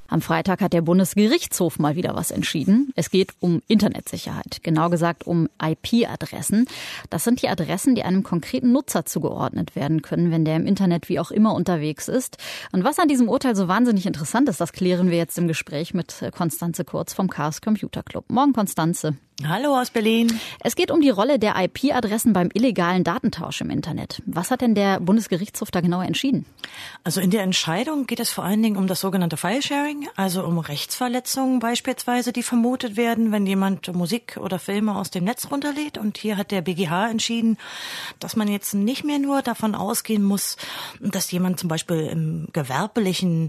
Am Freitag hat der Bundesgerichtshof mal wieder was entschieden. Es geht um Internetsicherheit, genau gesagt um IP-Adressen. Das sind die Adressen, die einem konkreten Nutzer zugeordnet werden können, wenn der im Internet wie auch immer unterwegs ist. Und was an diesem Urteil so wahnsinnig interessant ist, das klären wir jetzt im Gespräch mit Constanze Kurz vom Chaos Computer Club. Morgen, Constanze. Hallo aus Berlin. Es geht um die Rolle der IP-Adressen beim illegalen Datentausch im Internet. Was hat denn der Bundesgerichtshof da genau entschieden? Also in der Entscheidung geht es vor allen Dingen um das sogenannte File-Sharing, also um Rechtsverletzungen beispielsweise, die vermutet werden, wenn jemand Musik oder Filme aus dem Netz runterlädt. Und hier hat der BGH entschieden, dass man jetzt nicht mehr nur davon ausgehen muss, dass jemand zum Beispiel im gewerblichen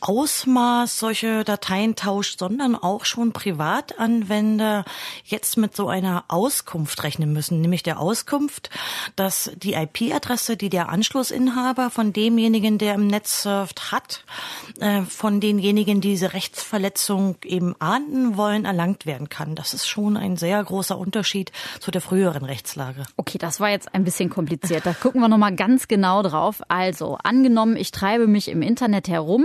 Ausmaß solche Dateien tauscht, sondern auch schon Privatanwender jetzt mit so einer Auskunft rechnen müssen, nämlich der Auskunft, dass die IP-Adresse, die der Anschlussinhaber von demjenigen, der im Netz surft, hat, von denjenigen, die diese Rechtsverletzung eben ahnden wollen, erlangt werden kann. Das ist schon ein sehr großer Unterschied zu der früheren Rechtslage. Okay, das war jetzt ein bisschen kompliziert. Da gucken wir nochmal ganz genau drauf. Also, angenommen, ich treibe mich im Internet herum,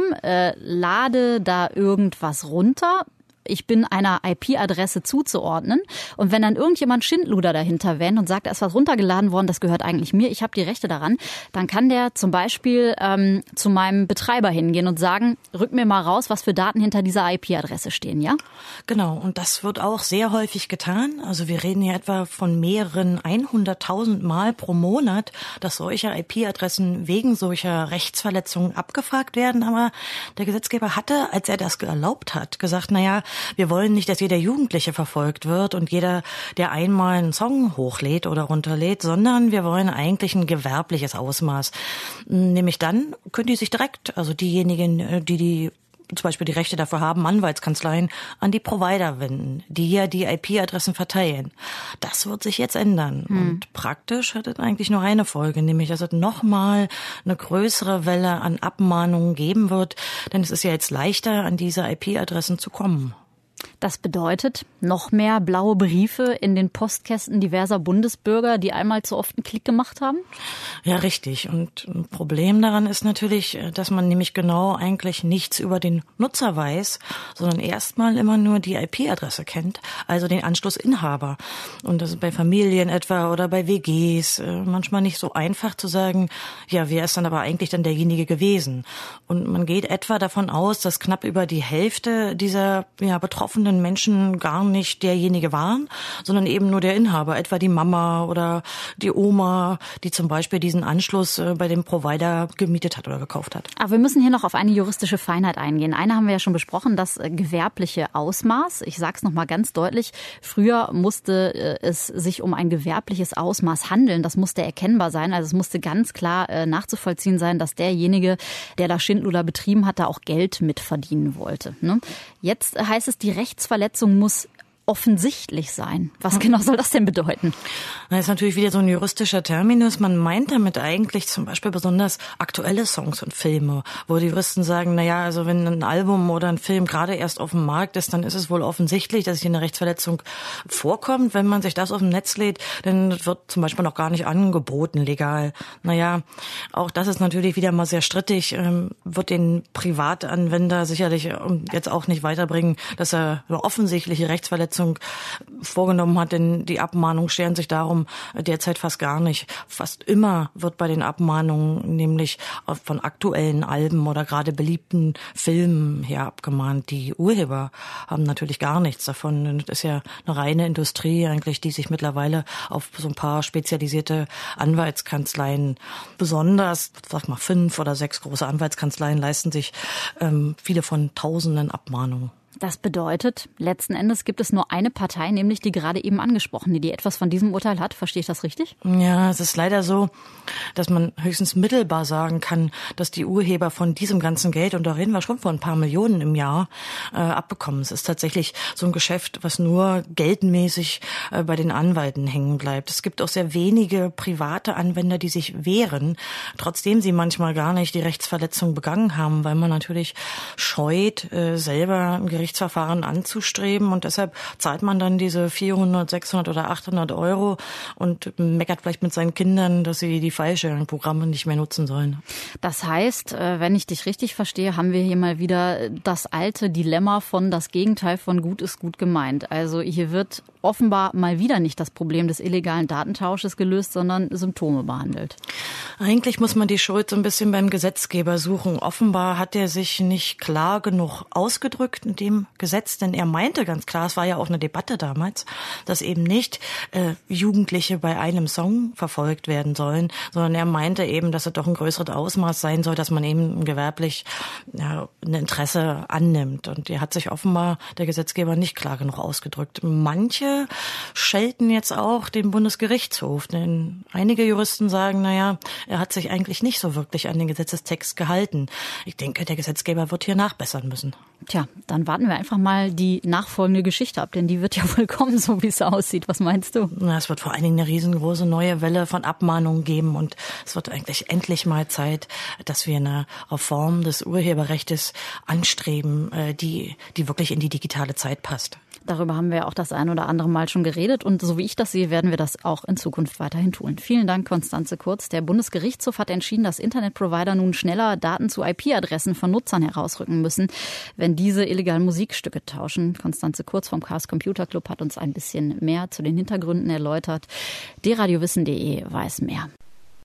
lade da irgendwas runter. Ich bin einer IP-Adresse zuzuordnen. Und wenn dann irgendjemand Schindluder dahinter wähnt und sagt, da ist was runtergeladen worden, das gehört eigentlich mir, ich habe die Rechte daran, dann kann der zum Beispiel zu meinem Betreiber hingehen und sagen, rück mir mal raus, was für Daten hinter dieser IP-Adresse stehen, ja? Genau, und das wird auch sehr häufig getan. Also wir reden hier etwa von mehreren 100.000 Mal pro Monat, dass solche IP-Adressen wegen solcher Rechtsverletzungen abgefragt werden. Aber der Gesetzgeber hatte, als er das erlaubt hat, gesagt, naja, wir wollen nicht, dass jeder Jugendliche verfolgt wird und jeder, der einmal einen Song hochlädt oder runterlädt, sondern wir wollen eigentlich ein gewerbliches Ausmaß. Nämlich dann können die sich direkt, also diejenigen, die zum Beispiel die Rechte dafür haben, Anwaltskanzleien, an die Provider wenden, die ja die IP-Adressen verteilen. Das wird sich jetzt ändern. Und praktisch hat es eigentlich nur eine Folge, nämlich dass es nochmal eine größere Welle an Abmahnungen geben wird, denn es ist ja jetzt leichter, an diese IP-Adressen zu kommen. Das bedeutet noch mehr blaue Briefe in den Postkästen diverser Bundesbürger, die einmal zu oft einen Klick gemacht haben? Ja, richtig. Und ein Problem daran ist natürlich, dass man nämlich genau eigentlich nichts über den Nutzer weiß, sondern erstmal immer nur die IP-Adresse kennt, also den Anschlussinhaber. Und das ist bei Familien etwa oder bei WGs manchmal nicht so einfach zu sagen, ja, wer ist dann aber eigentlich dann derjenige gewesen? Und man geht etwa davon aus, dass knapp über die Hälfte dieser betroffenen Menschen gar nicht derjenige waren, sondern eben nur der Inhaber, etwa die Mama oder die Oma, die zum Beispiel diesen Anschluss bei dem Provider gemietet hat oder gekauft hat. Aber wir müssen hier noch auf eine juristische Feinheit eingehen. Eine haben wir ja schon besprochen, das gewerbliche Ausmaß. Ich sage es noch mal ganz deutlich. Früher musste es sich um ein gewerbliches Ausmaß handeln. Das musste erkennbar sein. Also es musste ganz klar nachzuvollziehen sein, dass derjenige, der da Schindluder betrieben hat, da auch Geld mitverdienen wollte. Ne? Jetzt heißt es, die Rechtsverletzung muss offensichtlich sein. Was genau soll das denn bedeuten? Das ist natürlich wieder so ein juristischer Terminus. Man meint damit eigentlich zum Beispiel besonders aktuelle Songs und Filme, wo die Juristen sagen, naja, also wenn ein Album oder ein Film gerade erst auf dem Markt ist, dann ist es wohl offensichtlich, dass hier eine Rechtsverletzung vorkommt. Wenn man sich das auf dem Netz lädt, dann wird zum Beispiel noch gar nicht angeboten legal. Naja, auch das ist natürlich wieder mal sehr strittig, wird den Privatanwender sicherlich jetzt auch nicht weiterbringen, dass er eine offensichtliche Rechtsverletzung vorgenommen hat, denn die Abmahnungen scheren sich darum derzeit fast gar nicht. Fast immer wird bei den Abmahnungen nämlich von aktuellen Alben oder gerade beliebten Filmen her abgemahnt. Die Urheber haben natürlich gar nichts davon. Das ist ja eine reine Industrie eigentlich, die sich mittlerweile auf so ein paar spezialisierte Anwaltskanzleien besonders, sag mal 5 oder 6 große Anwaltskanzleien leisten sich viele von Tausenden Abmahnungen. Das bedeutet, letzten Endes gibt es nur eine Partei, nämlich die gerade eben angesprochene, die etwas von diesem Urteil hat. Verstehe ich das richtig? Ja, es ist leider so, dass man höchstens mittelbar sagen kann, dass die Urheber von diesem ganzen Geld, und da reden wir schon von ein paar Millionen im Jahr, abbekommen. Es ist tatsächlich so ein Geschäft, was nur geldmäßig bei den Anwälten hängen bleibt. Es gibt auch sehr wenige private Anwender, die sich wehren, trotzdem sie manchmal gar nicht die Rechtsverletzung begangen haben, weil man natürlich scheut, selber ein Gericht Gerichtsverfahren anzustreben und deshalb zahlt man dann diese 400, 600 oder 800 Euro und meckert vielleicht mit seinen Kindern, dass sie die File-Sharing-Programme nicht mehr nutzen sollen. Das heißt, wenn ich dich richtig verstehe, haben wir hier mal wieder das alte Dilemma von das Gegenteil von gut ist gut gemeint. Also hier wird offenbar mal wieder nicht das Problem des illegalen Datentausches gelöst, sondern Symptome behandelt. Eigentlich muss man die Schuld so ein bisschen beim Gesetzgeber suchen. Offenbar hat er sich nicht klar genug ausgedrückt in dem Gesetz, denn er meinte ganz klar, es war ja auch eine Debatte damals, dass eben nicht Jugendliche bei einem Song verfolgt werden sollen, sondern er meinte eben, dass es doch ein größeres Ausmaß sein soll, dass man eben gewerblich ein Interesse annimmt. Und er hat sich offenbar, der Gesetzgeber, nicht klar genug ausgedrückt. Manche schelten jetzt auch den Bundesgerichtshof, denn einige Juristen sagen, er hat sich eigentlich nicht so wirklich an den Gesetzestext gehalten. Ich denke, der Gesetzgeber wird hier nachbessern müssen. Tja, dann warten wir einfach mal die nachfolgende Geschichte ab, denn die wird ja wohl kommen, so wie es aussieht. Was meinst du? Es wird vor allen Dingen eine riesengroße neue Welle von Abmahnungen geben und es wird eigentlich endlich mal Zeit, dass wir eine Reform des Urheberrechts anstreben, die wirklich in die digitale Zeit passt. Darüber haben wir auch das ein oder andere Mal schon geredet und so wie ich das sehe, werden wir das auch in Zukunft weiterhin tun. Vielen Dank, Constanze Kurz. Der Bundesgerichtshof hat entschieden, dass Internetprovider nun schneller Daten zu IP-Adressen von Nutzern herausrücken müssen, wenn diese illegal Musikstücke tauschen. Constanze Kurz vom Chaos Computer Club hat uns ein bisschen mehr zu den Hintergründen erläutert. dradiowissen.de weiß mehr.